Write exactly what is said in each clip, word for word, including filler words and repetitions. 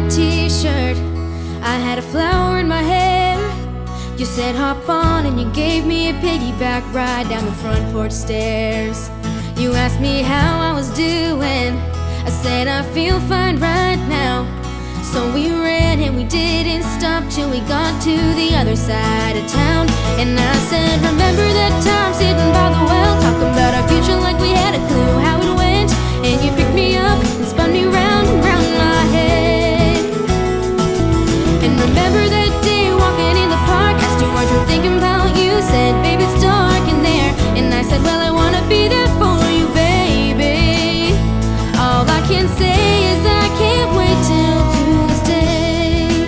t-shirt, I had a flower in my hair. You said hop on and you gave me a piggyback ride down the front porch stairs. You asked me how I was doing, I said I feel fine right now. So we ran and we didn't stop till we got to the other side of town. And I said, remember that time sitting by the well, talking about our future like we had a clue how it went. And you picked me up and spun me round and round my head. And remember that day walking in the park, asked you what you're thinking about. You said, baby, it's dark in there. And I said, well, I wanna be there for you, baby. All I can say is I can't wait till Tuesday.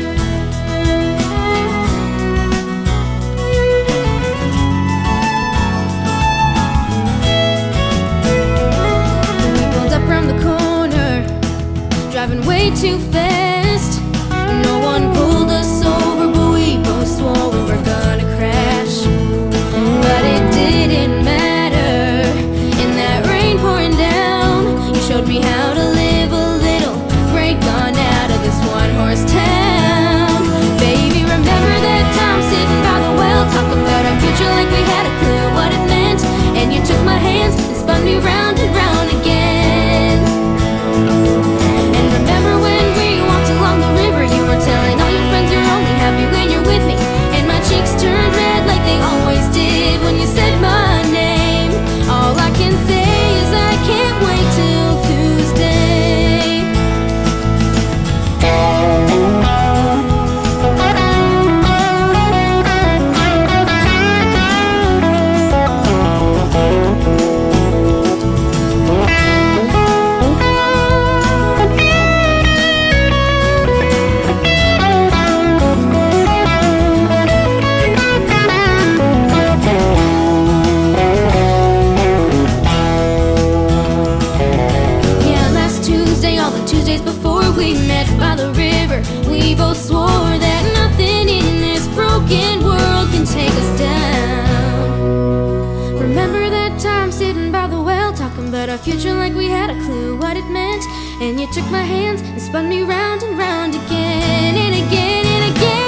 We pulled up around the corner, driving way too fast. No one pulled us over, but we both swore we were gonna crash. But it didn't matter, in that rain pouring down, you showed me how to live a little, break on out of this one-horse town. Baby, remember that time sitting by the well, talking about our future like we had a clue what it meant. And you took my hands and spun me round and round again. And remember when we walked along the river, you were telling all your friends you're only happy when you're with me. And my cheeks turned red like they always did when you said my name. All I can say is I can't wait till Tuesday. Tuesdays before we met by the river, we both swore that nothing in this broken world can take us down. Remember that time sitting by the well, talking about our future like we had a clue what it meant. And you took my hands and spun me round and round again and again and again.